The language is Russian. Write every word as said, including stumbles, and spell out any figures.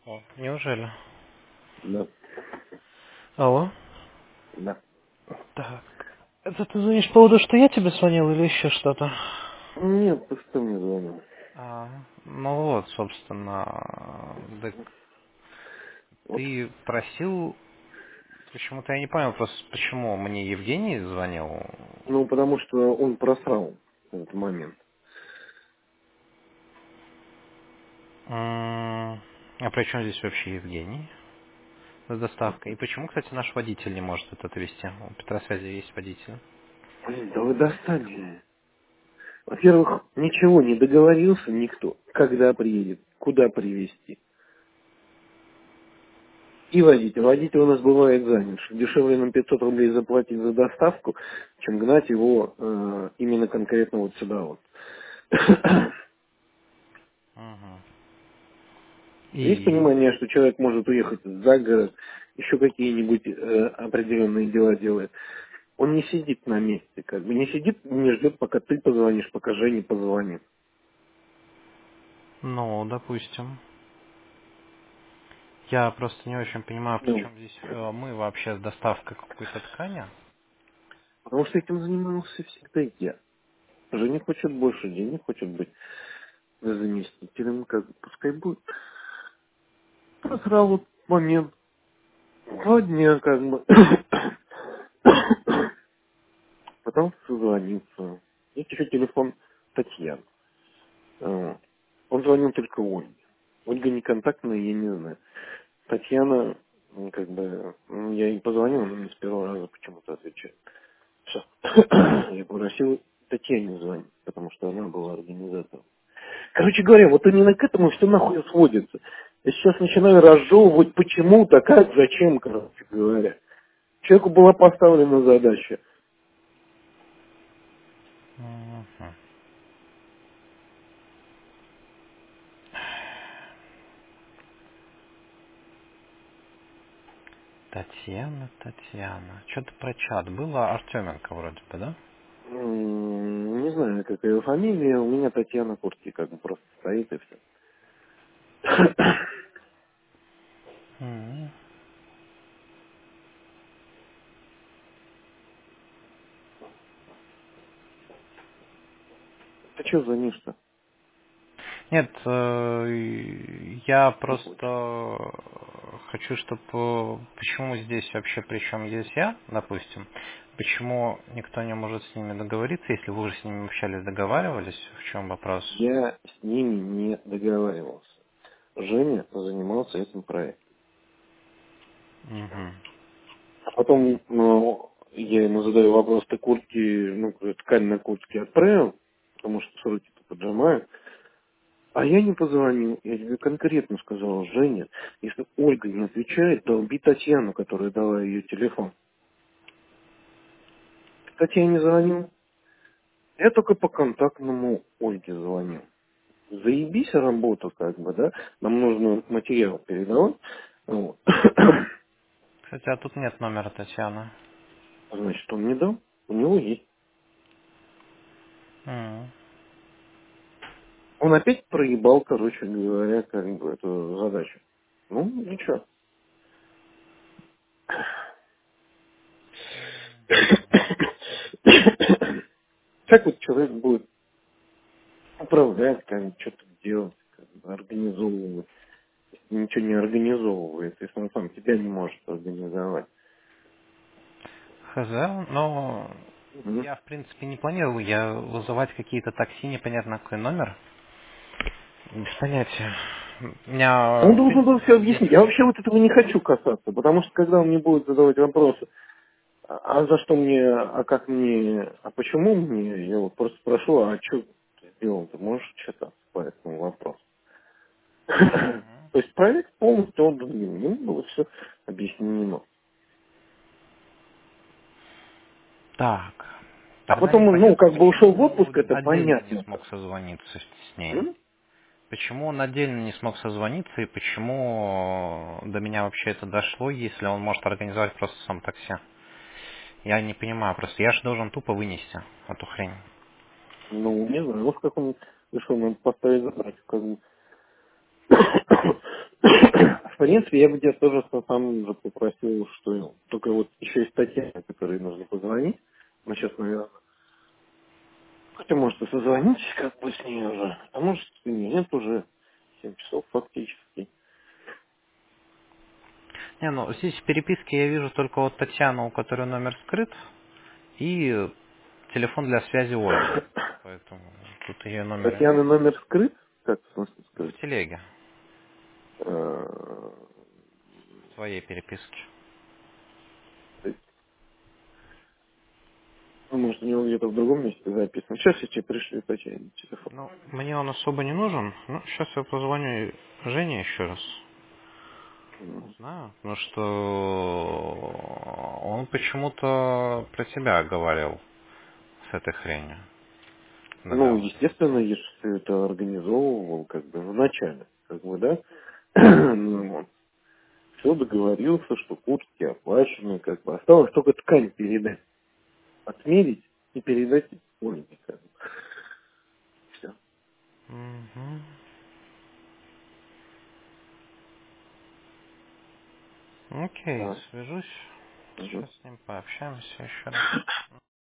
О, неужели? Да, Алло? да. Так. Это ты звонишь по поводу, что я тебе звонил или еще что-то? Нет, ты что мне звонил? А, ну вот, собственно, так Вот. ты просил, почему-то я не понял просто, почему мне Евгений звонил. Ну, потому что он просрал этот момент. М, А при чем здесь вообще Евгений с доставкой? И почему, кстати, наш водитель не может это отвезти? У Петросвязи есть водитель. Блин, да вы достали. Во-первых, ничего не договорился никто, когда приедет, куда привезти. И водитель. Водитель у нас бывает занят. Что дешевле нам пятьсот рублей заплатить за доставку, чем гнать его э, именно конкретно вот сюда вот. Угу. Есть И, понимание, что человек может уехать за город, еще какие-нибудь э, определенные дела делает. Он не сидит на месте, как бы не сидит, не ждет, пока ты позвонишь, пока Женя позвонит. ну, допустим. Я просто не очень понимаю, при Ну, чем здесь э, мы вообще с доставкой какой-то ткани. потому что этим занимался всегда я. Женя хочет больше денег, хочет быть заместителем, как бы пускай будет. Просрал вот момент. Два дня, как бы. Пытался созвониться. Есть еще телефон Татьяны. Вот. Он звонил только Ольге. Ольга не контактная, я не знаю. Татьяна, ну, как бы, ну, я ей позвонил, она мне с первого раза почему-то отвечает. Все. Я попросил Татьяне звонить, потому что она была организатором. Короче говоря, вот именно к этому все нахуй сводится. Я сейчас начинаю разжевывать почему-то, как, зачем, короче говоря. Человеку была поставлена задача. Мгм. Татьяна, Татьяна. Что-то про чат было. Артеменко вроде бы, да? М, Не знаю, какая ее фамилия. У меня Татьяна Куртки как бы просто стоит и все. Мгм. Ты что звонишь-то? Нет, э, я Не хочешь. просто хочу, чтобы... Почему здесь вообще, причем здесь я, допустим, почему никто не может с ними договориться, если вы уже с ними общались, договаривались, в чем вопрос? Я с ними не договаривался. Женя занимался этим проектом. Угу. А потом ну, я ему задаю вопрос, ты куртки, ну, ткань на куртке отправил, потому что сроки-то поджимают. А я не позвонил. Я тебе конкретно сказал, Женя, если Ольга не отвечает, долби Татьяну, которая дала ее телефон. Кстати, я не звонил. Я только по контактному Ольге звонил. Заебись работу, как бы, да? Нам нужно материал передавать. Вот. Кстати, а тут нет номера Татьяны. Значит, он не дал. У него есть. М. Он опять проебал, короче говоря, как бы эту задачу. Ну, ничего. Как вот человек будет управлять, как бы, что-то делать, как бы, организовывать. Ничего не организовывает, если он сам тебя не может организовать. Хз, но Мгм. я, в принципе, не планировал я вызывать какие-то такси, непонятно какой номер. Без понятия. У меня, Он в должен был принципе, все здесь... объяснить. Я вообще вот этого не хочу касаться, потому что когда он мне будет задавать вопросы, а а за что мне, а как мне, а почему мне, я вот просто спрошу, а что ты сделал, ты можешь читать по этому вопросу. Мгм. То есть проект полностью отдан ему, ему было все объяснено. Так. А Тогда потом он, ну, непонятно, как бы ушел почему в он отпуск, от- это отдельно не понятно. смог созвониться с с ней. М? Почему он отдельно не смог созвониться и почему до меня вообще это дошло, если он может организовать просто сам такси? Я не понимаю, просто я же должен тупо вынести эту хрень. Ну, не знаю, вот как он решил нам поставить задачу, как бы. принципе, я бы тебя тоже сам же попросил, что только вот еще есть Татьяна, которой нужно позвонить. Мы сейчас, наверное, хотя, может, и созвонитесь как бы с ней уже, а может, и нет уже семь часов фактически. Не, ну здесь в переписке я вижу только вот Татьяну, у которой номер скрыт, и телефон для связи Ольги. Поэтому тут ее номера нет. Татьяна номер скрыт? Как в смысле В скрыт? телеге, Э, в своей переписке. то есть, ну, может, у него где-то в другом месте записано. Сейчас я тебе пришлю Татьяне телефон. Ну, мне он особо не нужен. Ну, сейчас я позвоню Жене еще раз. Ну, Узнаю. Потому что он почему-то про тебя говорил с этой хренью. Ну, Договаривался. естественно, я же все это организовывал, как бы, в начале, как бы, да? Ну, все договорился, что куртки оплачены, как бы. Осталось только ткань передать, отмерить и передать Ольге, как бы. Все. Угу. Окей, Да. свяжусь. Мгм. Сейчас с ним пообщаемся еще раз.